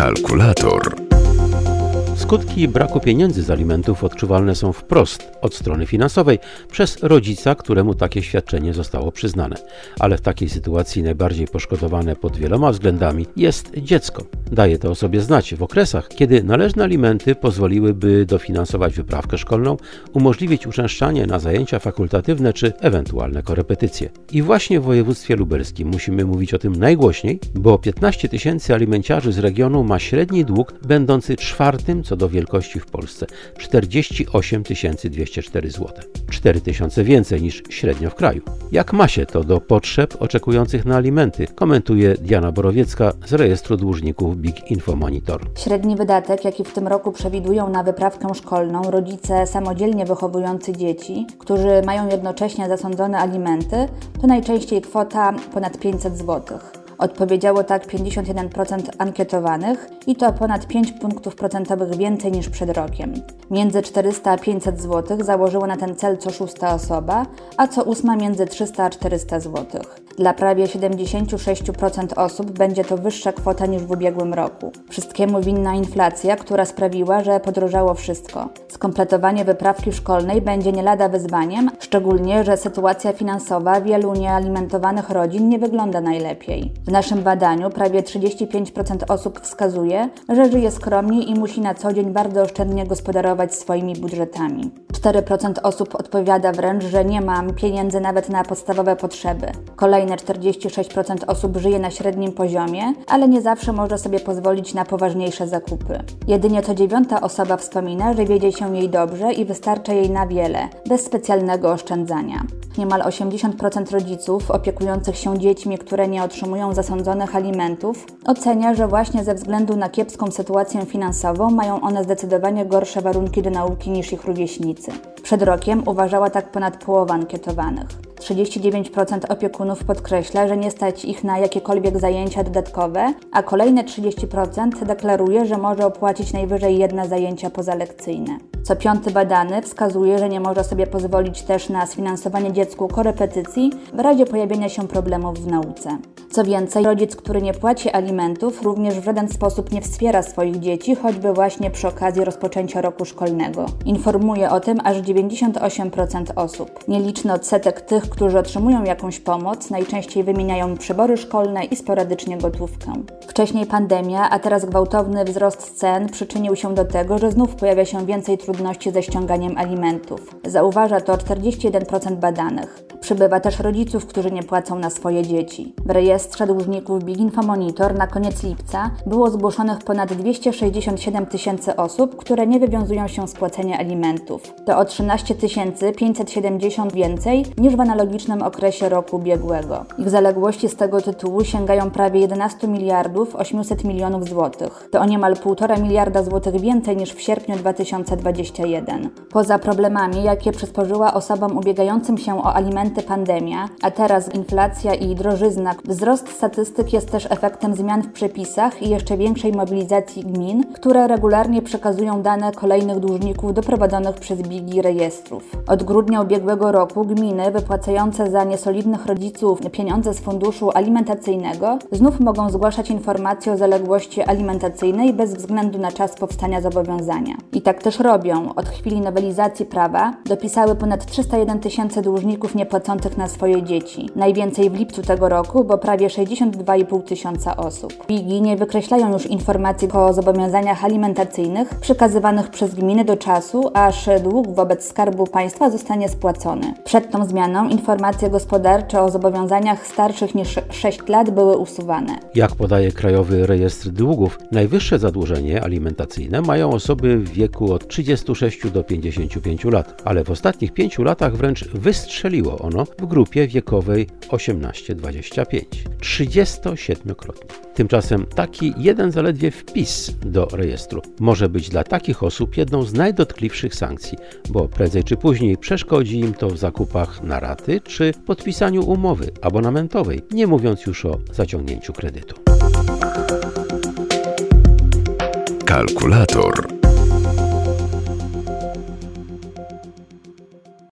Kalkulator. Skutki braku pieniędzy z alimentów odczuwalne są wprost od strony finansowej przez rodzica, któremu takie świadczenie zostało przyznane. Ale w takiej sytuacji najbardziej poszkodowane pod wieloma względami jest dziecko. Daje to o sobie znać w okresach, kiedy należne alimenty pozwoliłyby dofinansować wyprawkę szkolną, umożliwić uczęszczanie na zajęcia fakultatywne czy ewentualne korepetycje. I właśnie w województwie lubelskim musimy mówić o tym najgłośniej, bo 15 tysięcy alimenciarzy z regionu ma średni dług będący czwartym co do wielkości w Polsce – 48 204 zł. 4 tysiące więcej niż średnio w kraju. Jak ma się to do potrzeb oczekujących na alimenty, komentuje Diana Borowiecka z rejestru dłużników Big Info Monitor. Średni wydatek, jaki w tym roku przewidują na wyprawkę szkolną rodzice samodzielnie wychowujący dzieci, którzy mają jednocześnie zasądzone alimenty, to najczęściej kwota ponad 500 zł. Odpowiedziało tak 51% ankietowanych i to ponad 5 punktów procentowych więcej niż przed rokiem. Między 400 a 500 zł założyło na ten cel co szósta osoba, a co ósma między 300 a 400 zł. Dla prawie 76% osób będzie to wyższa kwota niż w ubiegłym roku. Wszystkiemu winna inflacja, która sprawiła, że podrożało wszystko. Skompletowanie wyprawki szkolnej będzie nie lada wyzwaniem, szczególnie, że sytuacja finansowa wielu niealimentowanych rodzin nie wygląda najlepiej. W naszym badaniu prawie 35% osób wskazuje, że żyje skromnie i musi na co dzień bardzo oszczędnie gospodarować swoimi budżetami. 4% osób odpowiada wręcz, że nie ma pieniędzy nawet na podstawowe potrzeby. Kolejne 46% osób żyje na średnim poziomie, ale nie zawsze może sobie pozwolić na poważniejsze zakupy. Jedynie co 9. osoba wspomina, że wiedzie się jej dobrze i wystarcza jej na wiele, bez specjalnego oszczędzania. Niemal 80% rodziców opiekujących się dziećmi, które nie otrzymują zasądzonych alimentów, ocenia, że właśnie ze względu na kiepską sytuację finansową mają one zdecydowanie gorsze warunki do nauki niż ich rówieśnicy. Przed rokiem uważała tak ponad połowa ankietowanych. 39% opiekunów podkreśla, że nie stać ich na jakiekolwiek zajęcia dodatkowe, a kolejne 30% deklaruje, że może opłacić najwyżej jedne zajęcia pozalekcyjne. Co 5. badany wskazuje, że nie może sobie pozwolić też na sfinansowanie dziecku korepetycji w razie pojawienia się problemów w nauce. Co więcej, rodzic, który nie płaci alimentów, również w żaden sposób nie wspiera swoich dzieci, choćby właśnie przy okazji rozpoczęcia roku szkolnego. Informuje o tym aż 98% osób. Nieliczny odsetek tych, którzy otrzymują jakąś pomoc, najczęściej wymieniają przybory szkolne i sporadycznie gotówkę. Wcześniej pandemia, a teraz gwałtowny wzrost cen przyczynił się do tego, że znów pojawia się więcej trudności ze ściąganiem alimentów. Zauważa to 41% badanych. Przybywa też rodziców, którzy nie płacą na swoje dzieci. W rejestrze dłużników Big Info Monitor na koniec lipca było zgłoszonych ponad 267 tysięcy osób, które nie wywiązują się z płacenia alimentów. To o 13 570 więcej niż w analogicznym okresie roku ubiegłego. Ich zaległości z tego tytułu sięgają prawie 11 miliardów 800 milionów złotych. To o niemal 1,5 miliarda złotych więcej niż w sierpniu 2021. Poza problemami, jakie przysporzyła osobom ubiegającym się o alimenty pandemia, a teraz inflacja i drożyzna, wzrost statystyk jest też efektem zmian w przepisach i jeszcze większej mobilizacji gmin, które regularnie przekazują dane kolejnych dłużników do prowadzonych przez BIG rejestrów. Od grudnia ubiegłego roku gminy wypłacające za niesolidnych rodziców pieniądze z funduszu alimentacyjnego znów mogą zgłaszać informacje o zaległości alimentacyjnej bez względu na czas powstania zobowiązania. I tak też robią. Od chwili nowelizacji prawa dopisały ponad 301 tysięcy dłużników niepłacących na swoje dzieci. Najwięcej w lipcu tego roku, bo prawie 62,5 tysiąca osób. BIG-i nie wykreślają już informacji o zobowiązaniach alimentacyjnych przekazywanych przez gminy do czasu, aż dług wobec Skarbu Państwa zostanie spłacony. Przed tą zmianą informacje gospodarcze o zobowiązaniach starszych niż 6 lat były usuwane. Jak podaje Krajowy Rejestr Długów, najwyższe zadłużenie alimentacyjne mają osoby w wieku od 36 do 55 lat, ale w ostatnich 5 latach wręcz wystrzeliło ono w grupie wiekowej 18-25. 37-krotnie. Tymczasem taki jeden zaledwie wpis do rejestru może być dla takich osób jedną z najdotkliwszych sankcji, bo prędzej czy później przeszkodzi im to w zakupach na raty czy podpisaniu umowy abonamentowej, nie mówiąc już o zaciągnięciu kredytu. Kalkulator.